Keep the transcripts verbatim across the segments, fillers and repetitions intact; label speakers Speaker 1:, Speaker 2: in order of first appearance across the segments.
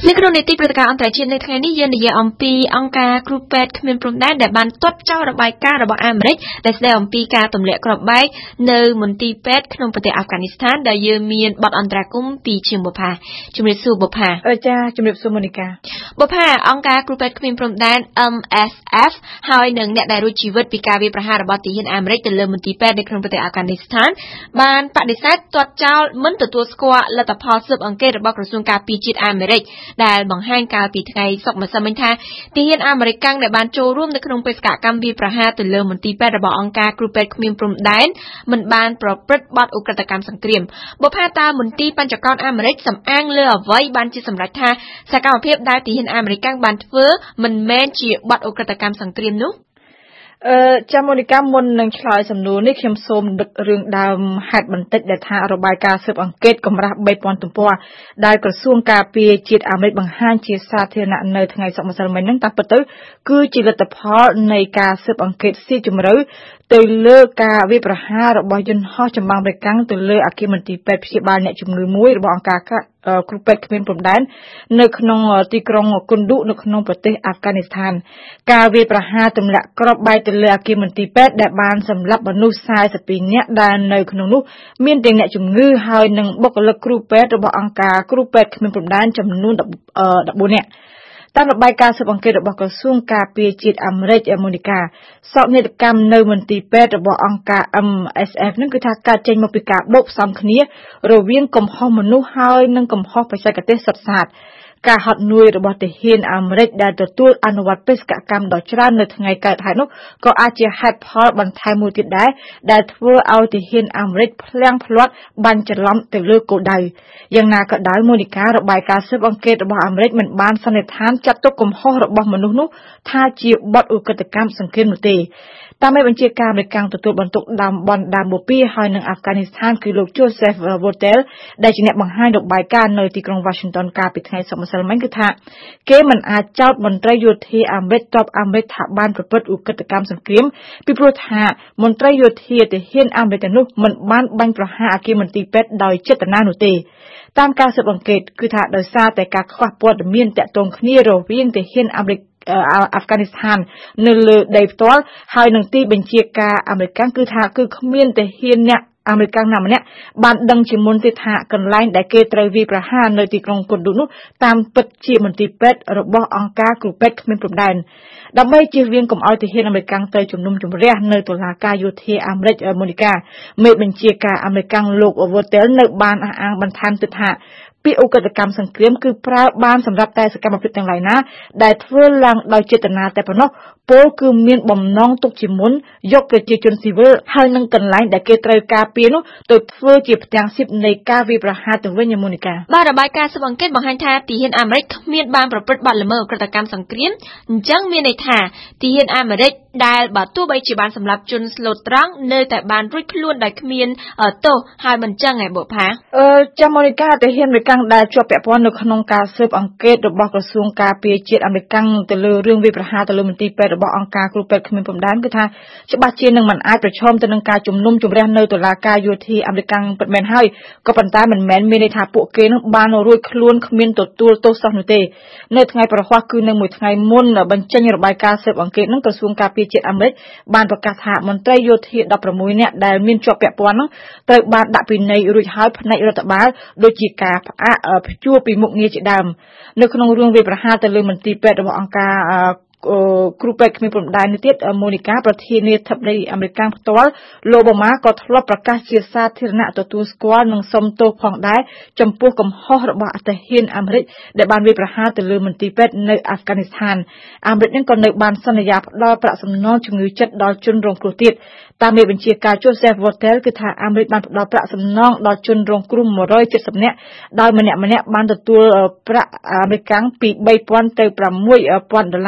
Speaker 1: នៅក្នុងនីតិព្រឹត្តិការណ៍អន្តរជាតិនៅថ្ងៃនេះយើងនិយាយអំពីអង្គការគ្រូពេទ្យគ្មានព្រំដែនដែលបានទាត់ចោលរបាយការណ៍របស់អាមេរិកដែលស្ដីអំពីការទម្លាក់គ្រាប់បែកនៅមន្ទីរពេទ្យក្នុងប្រទេសអាហ្វហ្គានីស្ថានដែលយើងមានបទអន្តរាគមន៍ពីជាងបុប្ផាជំរាបសួរបុប្ផា
Speaker 2: ចាជំរាបសួរមូនីកា
Speaker 1: បុប្ផាអង្គការគ្រូពេទ្យគ្មានព្រំដែន M S F ហើយនឹងអ្នកដែលរួចជីវិតពីការវាយប្រហាររបស់ទាហានអាមេរិកទៅលើមន្ទីរពេទ្យនៅក្នុងប្រទេសអាហ្វហ្គានីស្ថានបានបដិសេធទាត់ចោលមិនទទួលស្គាល់លទ្ធផលស៊ើបអង្កេតរបស់ក្រសួងការពារជាតិអាមេរិកដែលបង្ហាញកាលពីថ្ងៃសុក្រម្សិលមិញថាទាហានអាមេរិកដែលបានចូលរួមនៅក្នុងបេសកកម្មវាយប្រហារទៅលើមន្ទីរពេទ្យរបស់អង្គការគ្រូពេទ្យគ្មានព្រំដែនមិនបានប្រព្រឹត្តបទឧក្រិដ្ឋកម្មសង្គ្រាមបុប្ផាតើមន្ទីរបញ្ចកោណអាមេរិកសំអាងលើអ្វីបានជាសម្រេចថាសកម្មភាពដែលទាហានអាមេរិកបានធ្វើមិនមែនជាបទឧក្រិដ្ឋកម្មសង្គ្រាមនោះ
Speaker 2: អឺចាំមូនីកាមុននឹងឆ្លើយសំណួរនេះខ្ញុំសូមដឹករឿងដើមហេតុបន្តិចដែលថារបាយការណ៍ស៊ើបអង្កេតកម្រាស់បីពាន់ទំព័រដែលក្រសួងការពារជាតិអាមេរិកបង្ហាញជាសាធារណៈនៅថ្ងៃសុក្រម្សិលមិញហ្នឹងតាមពិតទៅគឺជាលទ្ធផលនៃការស៊ើបអង្កេតស៊ីជម្រៅទៅលើការវាយប្រហាររបស់យន្តហោះចម្បាំងប្រកាំងទៅលើអគារមន្ទីរពេទ្យព្យាបាលអ្នកជំងឺមួយរបស់អង្គការគ្រូពេទ្យគ្មានព្រំដែននៅក្នុងទីក្រុងគុនឌុនៅក្នុងប្រទេសអាហ្វហ្គានីស្ថានការវាយប្រហារទម្លាក់គ្រាប់បែកទៅលើអគារមន្ទីរពេទ្យដែលបានសម្លាប់មនុស្សសែសិបពីរនាក់ដែលនៅក្នុងនោះមានទាំងអ្នកជំងឺហើយនិងបុគ្គលិកគ្រូពេទ្យរបស់អង្គការគ្រូពេទ្យគ្មានព្រំដែនចំនួនដប់បួននាក់តាមរបាយការណ៍ស៊ើបអង្កេតរបស់ក្រសួងការពារជាតិអាមេរិកមូនីកាសោកនាដកម្មនៅមន្ទីរពេទ្យរបស់អង្គការ M S F នឹងគឺថាកើតចេញមកពីការបូកផ្សំគ្នារវាងកំហុសមនុស្សហើយនិងកំហុសបច្ចេកទេសសុទ្ធសាធការហត់នួយរបស់ទាហានអាមេរិកដែលទទួលអនុវត្តបេសកកម្មដ៏ច្រើននៅថ្ងៃកើតហេតុនោះក៏អាចជាហេតុផលបន្ថែមមួយទៀតដែរដែលធ្វើឲ្យទាហានអាមេរិកភ្លាំងភ្លាត់បាញ់ច្រឡំទៅលើគោលដៅយ៉ាងណាក៏ដោយមូនីការបាយការណ៍ស៊ើបអង្កេតរបស់អាមេរិកមិនបានសន្និដ្ឋានចាត់ទុកកំហុសរបស់មនុស្សនោះថាជាបទឧក្រិដ្ឋកម្មសង្គ្រាមនោះទេតាមមេបញ្ជាការអាមេរិកទទួលបន្ទុកតំបន់ដាមបូពីហើយនៅអាហ្វហ្គានីស្ថានគឺលោក Joseph Votel ដែលជាអ្នកបង្ហាញរបាយការណ៍នៅទីក្រុង Washington កាលពីថ្ងៃសុក្រម្សិលមិញគឺថាគេមិនអាចចោទមន្ត្រីយោធាអាមេរិកទ័ពអាមេរិកថាបានប្រព្រឹត្តឧក្រិដ្ឋកម្មសង្គ្រាមពីព្រោះថាមន្ត្រីយោធាទាហានអាមេរិកនោះមិនបានបាញ់ប្រហារអគារមន្ទីរពេទ្យដោយចេតនានោះទេតាមការស៊ើបអង្កេតគឺថាដោយសារតែការខ្វះព័ត៌មានតាក់ទងគ្នារវាងទាហានអាមេរិកអាហ្វហ្គានីស្ថាននៅលើដីផ្ទាល់ហើយនឹងទីបញ្ជាការអាមេរិកគឺថាគឺគ្មានទាហានអ្នកអាមេរិកណាម្នាក់បានដឹងជាមុនទេថាកន្លែងដែលគេត្រូវវាយប្រហារនៅទីក្រុងគុនឌុនោះតាមពិតជាមន្ទីរពេទ្យរបស់អង្គការគ្រូពេទ្យគ្មានព្រំដែនដើម្បីជៀសវាងកុំឲ្យទាហានអាមេរិកទៅជំនុំជម្រះនៅតុលាការយោធាអាមេរិកមូនីកាមេបញ្ជាការអាមេរិកលោក Votel នៅបានអះអាងបន្ថែមទៀតថាពាក្យឧក្រិដ្ឋកម្មសង្គ្រាមគឺប្រើបានសម្រាប់តែសកម្មភាពទាំងឡាយណាដែលធ្វើឡើងដោយចេតនាតែប៉ុណ្ណោះពលគឺមានបំណងទុកជាមុនយកប្រជាជនស៊ីវិលហើយនឹងកន្លែងដែលគេត្រូវការពារនោះទៅធ្វើជាផ្ទាំងស៊ីបនៃការវាយប្រហារទៅវិញមូនីកា
Speaker 1: បាទរបាយការណ៍ស៊ើបអង្កេតបង្ហាញថាទាហានអាមេរិកគ្មានបានប្រព្រឹត្តបទល្មើសឧក្រិដ្ឋកម្មសង្គ្រាមអញ្ចឹងមានន័យថាទាហានអាមេរិកដែលបើទោះបីជាបានសម្លាប់ជនស្លូតត្រង់នៅតែបានរួចខ្លួនដោយគ្មានទោសហើយមិនចឹងឯបុប្ផា
Speaker 2: អឺចាំមូនីកាទាហានអាមេរិកដែលជាប់ពាក់ព័ន្ធនៅក្នុងការស៊ើបអង្កេតរបស់ក្រសួងការពារជាតិអាមេរិកទៅលើរឿងវាយប្រហារទៅលើមន្ទីរពេទ្យរបស់អង្គការគ្រូពេទ្យគ្មានព្រំដែនគឺថាច្បាស់ជានឹងមិនអាចប្រឈមទៅនឹងការជំនុំជម្រះនៅតុលាការយោធាអាមេរិកពិតមែនហើយក៏ប៉ុន្តែមិនមែនមានន័យថាពួកគេនឹងបានរួចខ្លួនគ្មានទទួលទោសសោះនោះទេនៅថ្ងៃប្រហ័សគឺនៅមួយថ្ងៃមុនបញ្ចេញរបាយការណ៍ស៊ើបអង្កេតនឹងក្រសួងការពារជាតិអាមេរិកបានប្រកាសថាមន្ត្រីយោធាដប់ប្រាំមួយនាក់ដែលមានជាប់ពាក់ព័ន្ធនឹងត្រូវបានដាក់ពិន័យរួចហើយផ្នែករដ្ឋបាលដូចជាការផ្អាកព្យួរពីមុខងារជាដើមនៅក្នុងរឿងវាយប្រហារទៅលើមន្ទីរពេទ្យរបស់អង្គការគ្រូពេទ្យគ្មានព្រំដែននេះទៀតមូនីកាប្រធានាធិបតីអាមេរិកផ្ទាល់លោកអូបាម៉ាក៏ធ្លាប់ប្រកាសជាសាធារណៈទទួលស្គាល់និងសុំទោសផងដែរចំពោះកំហុសរបស់ទាហានអាមេរិកដែលបានវាយប្រហារទៅលើមន្ទីរពេទ្យនៅអាហ្វហ្គានីស្ថានអាមេរិកនឹងក៏នៅបានសន្យាផ្ដល់ប្រាក់សំណងជំងឺចិត្តដល់ជនរងគ្រោះទៀតតាមមេបញ្ជាការ Joseph Votel គឺថាអាមេរិកបានផ្ដល់ប្រាក់សំណងដល់ជនរងគ្រោះមួយរយเจ็ดสิบនាក់ដោយម្នាក់ម្នាក់បានទទួលប្រាក់អាមេរិកពីបីពាន់ទៅប្រាំមួយពាន់ដុល្លារ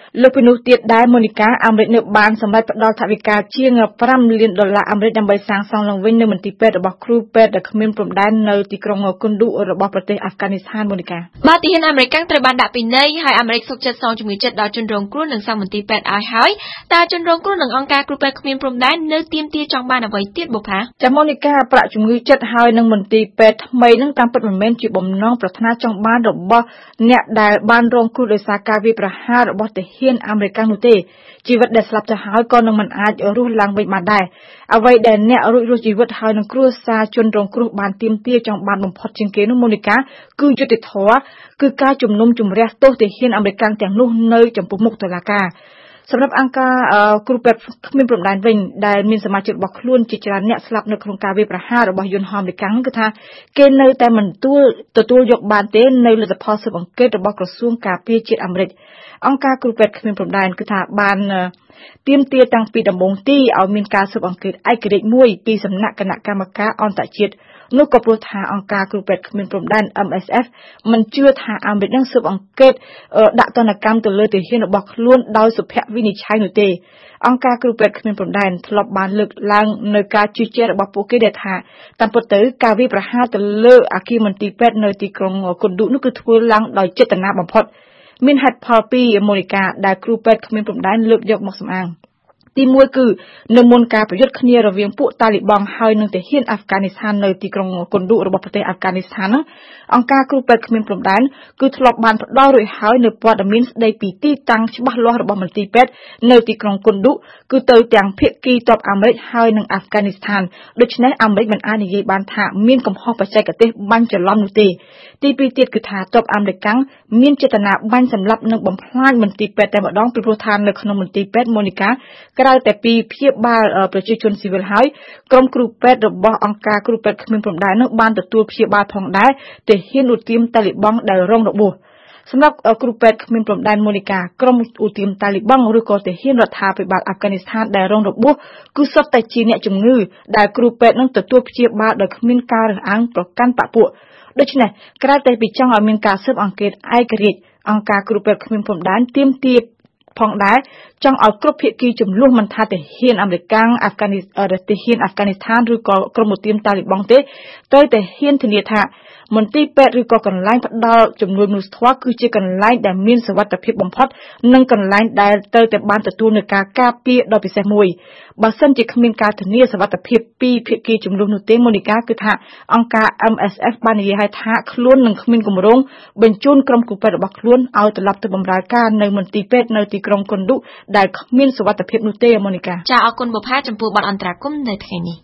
Speaker 2: លើពីនោះទៀតដែរម៉ូនីកាអាមេរិកនៅបានសម្រេចផ្ដល់ថវិកាជាង5លានដុល្លារអាមេរិកដើម្បីសាងសង់ឡើងវិញនៅមន្ទីរពេទ្យរបស់គ្រូពេទ្យដែលគ្មានព្រំដែននៅទីក្រុងគុនឌូរបស់ប្រទេសអាហ្វហ្គានីស្ថានម៉ូនីកា
Speaker 1: បាទទាហានអាមេរិកត្រូវបានដាក់ពិន័យហើយអាមេរិកសុខចិត្តសងជំងឺចិត្តដល់ជនរងគ្រោះនិងសង់មន្ទីរពេទ្យឲ្យហើយតើជនរងគ្រោះនិងអង្គការគ្រូពេទ្យគ្មានព្រំដែននៅទាមទារចង់បានអ្វីទៀតបុផា
Speaker 2: ចាម៉ូនីកាប្រាក់ជំងឺចិត្តហើយនឹងមន្ទីរពេទ្យថ្មីនឹងតាមពិតមិនមែនជាបំណងប្រាថ្នាចង់បានរបស់អ្នកដែលបានរងគ្រោះដោយសារការវាយប្រហាររបស់ទាហានអាមេរិកនោះទេជីវិតដែលស្លាប់ទៅហើយក៏នឹងមិនអាចរស់ឡើងវិញបានដែរអ្វីដែលអ្នករួចរស់ជីវិតហើយនឹងគ្រួសារជនរងគ្រោះបានទាមទារចង់បានបំផុតជាងគេនោះម៉ូនីកាគឺយុត្តិធម៌គឺការជំនុំជម្រះទោសទាហានអាមេរិកទាំងនោះនៅចំពោះមុខតុលាការសម្រាប់អង្គការគ្រូពេទ្យគ្មានព្រំដែនវិញដែលមានសមាជិករបស់ខ្លួនជាច្រើនអ្នកស្លាប់នៅក្នុងការវាយប្រហាររបស់យន្តហោះអាមេរិកគឺថាគេនៅតែមិនទទួលទទួលយកបានទេនៅលទ្ធផលស៊ើបអង្កេតរបស់ក្រសួងការពារជាតិអាមេរិកអង្គការគ្រូពេទ្យគ្មានព្រំដែនគឺថាបានទាមទារតាំងពីដំបូងទីឲ្យមានការស៊ើបអង្កេតឯករាជ្យមួយពីសំណាក់គណៈកម្មការអន្តរជាតិនោះក៏ព្រោះថាអង្គការគ្រូពេទ្យគ្មានព្រំដែន M S F មិនជឿថាអាមេរិកនឹងស៊ើបអង្កេតដាក់ទណ្ឌកម្មទៅលើទាហានរបស់ខ្លួនដោយសុភវិនិច្ឆ័យនោះទេអង្គការគ្រូពេទ្យគ្មានព្រំដែនធ្លាប់បានលើកឡើងនៅការជឿជាក់របស់ពួកគេដែលថាតាមពិតទៅការវាយប្រហារទៅលើអគារមន្ទីរពេទ្យនៅទីក្រុងគុនឌូនោះគឺធ្វើឡើងដោយចេតនាបំផុតមានហេតុផលពីម៉ូនីកាដែលគ្រូពេទ្យគ្មានព្រំដែនលើកយកមកសម្អាងទីមួយគឺនៅមុនការប្រយុទ្ធគ្នារវាងពួកតាលីបង់ហើយនឹងទាហានអាហ្វហ្គានីស្ថាននៅទីក្រុងគុនឌូរបស់ប្រទេសអាហ្វហ្គានីស្ថានអង្គការគ្រូពេទ្យគ្មានព្រំដែនគឺធ្លាប់បានផ្ដល់រួចហើយនៅព័ត៌មានស្ដីពីទីតាំងច្បាស់លាស់របស់មន្ទីរពេទ្យនៅទីក្រុងគុនឌូគឺទៅទាំងភាគីទ័ពអាមេរិកហើយនិងអាហ្វហ្គានីស្ថានដូច្នេះអាមេរិកមិនអាចនិយាយបានថាមានកំហុសបច្ចេកទេសបាញ់ច្រឡំនោះទេទីពីរទៀតគឺថាទ័ពអាមេរិកមានចេតនាបាញ់សម្លាប់និងបំផ្លាញមន្ទីរពេទ្យតែម្ដងពីព្រោះថានៅក្នុងមន្ទីរពេទ្យម៉ូនីកាក្រៅតែពីព្យាបាលប្រជាជនស៊ីវិលហើយក្រុមគ្រូពេទ្យរបស់អង្គការគ្រូពេទ្យគ្មានព្រំដែននោះបានទទួលព្យាបាលផងដែរទាហានឧទាមតាលីបង់ដែលរងរបួសសម្រាប់គ្រូពេទ្យគ្មានព្រំដែនម៉ូនីកាក្រុមឧទាមតាលីបង់ឬក៏ទាហានរដ្ឋាភិបាលអាហ្វហ្គានីស្ថានដែលរងរបួសគឺសុទ្ធតែជាអ្នកជំងឺដែលគ្រូពេទ្យនឹងទទួលព្យាបាលដោយគ្មានការរើសអើងប្រកាន់បកពួកដូច្នេះក្រៅតែពីចង់ឲ្យមានការស៊ើបអង្កេតឯករាជ្យអង្គការគ្រូពេទ្យគ្មានព្រំដែនទាមទារផងដែរចង់ឲ្យគ្រប់ភាគីចំនួនមិនថាទាហានអាមេរិកអាហ្វហ្គានីទាហានអាហ្វហ្គានីស្ថានឬក៏ក្រុមឧទាមតាលីបង់ទេត្រូវតែហ៊ានធានាថាមន្ទីរពេទ្យឬក៏កន្លែងផ្ដល់ជំនួយមនុស្សធម៌គឺជាកន្លែងដែលមានសុវត្ថិភាពបំផុតនិងកន្លែងដែលត្រូវតែបានទទួលនូវការការពារដ៏ពិសេសមួយបើសិនជាគ្មានការធានាសុវត្ថិភាពពីភាគីចំនួននោះទេម៉ូនីកាគឺថាអង្គការ M S F បាននិយាយឲ្យថាខ្លួននឹងគ្មានគម្រោងបញ្ជូនក្រុមគ្រូពេទ្យរបស់ខ្លួនឲ្យត្រឡប់ទៅបម្រើការនៅមន្ទីរពេទ្យនៅទីក្រុងគុនឌូដែលគ្មានសុវត្ថិភាពនោះទេម៉ូនីកា
Speaker 1: ចាអរគុណបុប្ផាចំពោះបទអន្តរាគមន៍នៅថ្ងៃនេះ